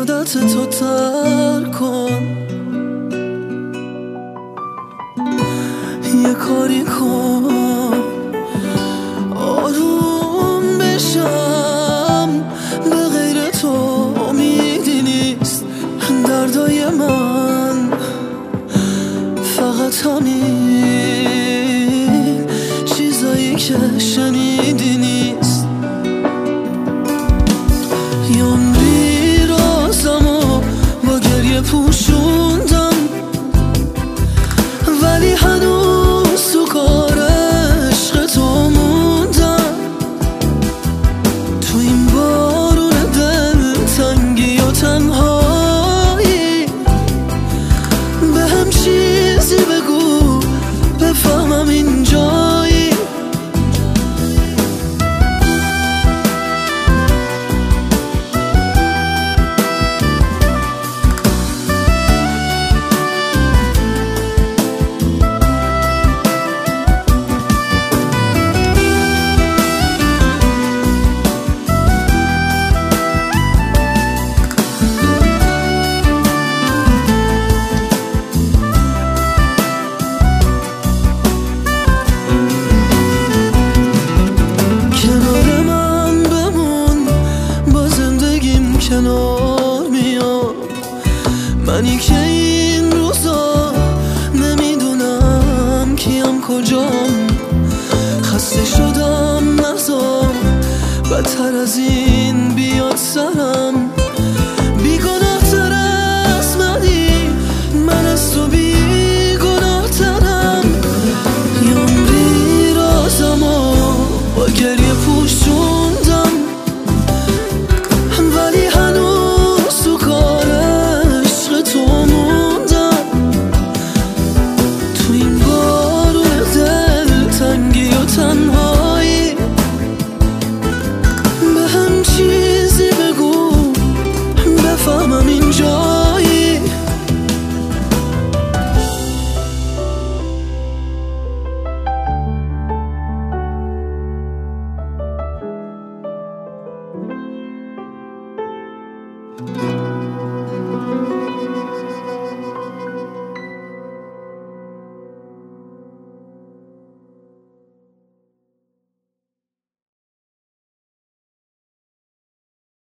عادت تو ترک کن، یه کاری کن آروم بشم. به غیر تو امیدی نیست دردای من، فقط همین چیزایی که شنیدی نیست. یه عمری رازمو با گریه پوشوندم، ولی هنوز تو کار عشق تو موندم. تو این بارون دل تنگی و تنهایی به هم چیزی بگو بفهمم اینجایی. کنار میام منی که این روزا نمیدونم کیم کجام. خسته شدم نذار بدتر از این بیاد سرم. بیگناه تر از منی، من از تو بیگناه ترم. یه عمری رازمو با گریه پوشوندم، ولی هنوز تو کار عشق تو موندم. تو این بارون دل تنگی و تنهایی به هم چیزی بگو بفهمم اینجایی.